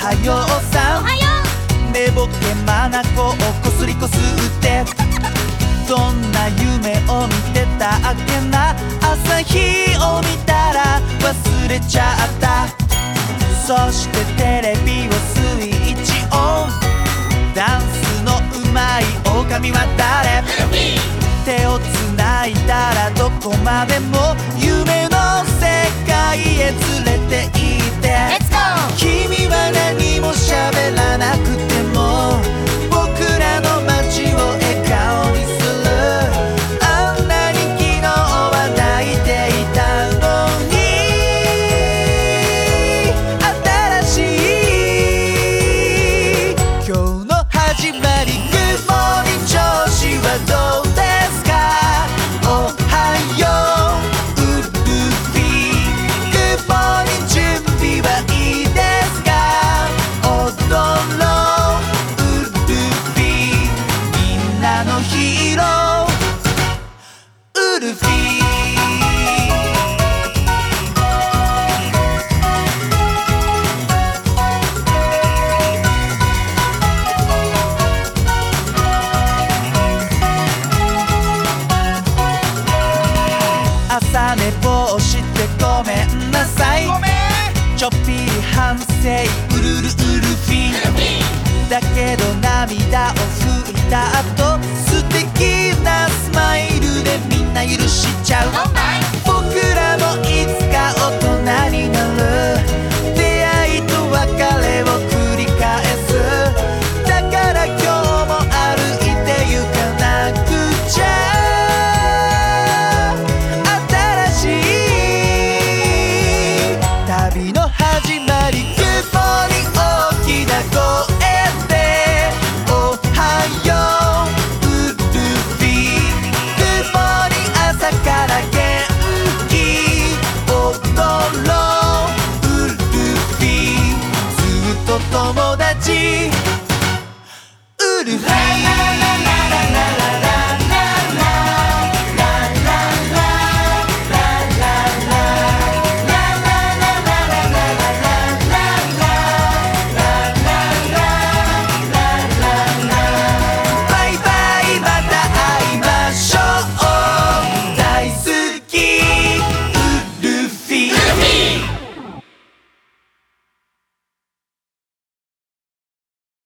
はようさん、寝ぼけまなこをこすりこすってどんな夢を見てたっけな。朝日を見たら忘れちゃった。そしてテレビをスイッチオン。ダンスのうまい狼は誰。手をつないだらどこまでも夢の世界へ連れて行って、君は何も喋らなくても僕らの街を笑顔にする。あんなに昨日は泣いていたのに、新しい今日の始まり。Good morning 調子はどうですか。おはようウルフィー。 Good morning 準備はいいですか。踊ろうウルフィー。みんなのヒーローウルフィー。朝寝坊してごめんなさい。ちょっぴり反省ウルルウルフィー。だけど涙を拭いた後素敵なスマイルでみんな許しちゃう。僕らもいつか大人になる。出会いと別れを繰り返す。だから今日も歩いてゆかなくちゃ。旅の始まり。Good morning 大きな声でおはようウルフィー。 Good morning 朝から元気踊ろうウルフィー。ずっと友達ウルフィー。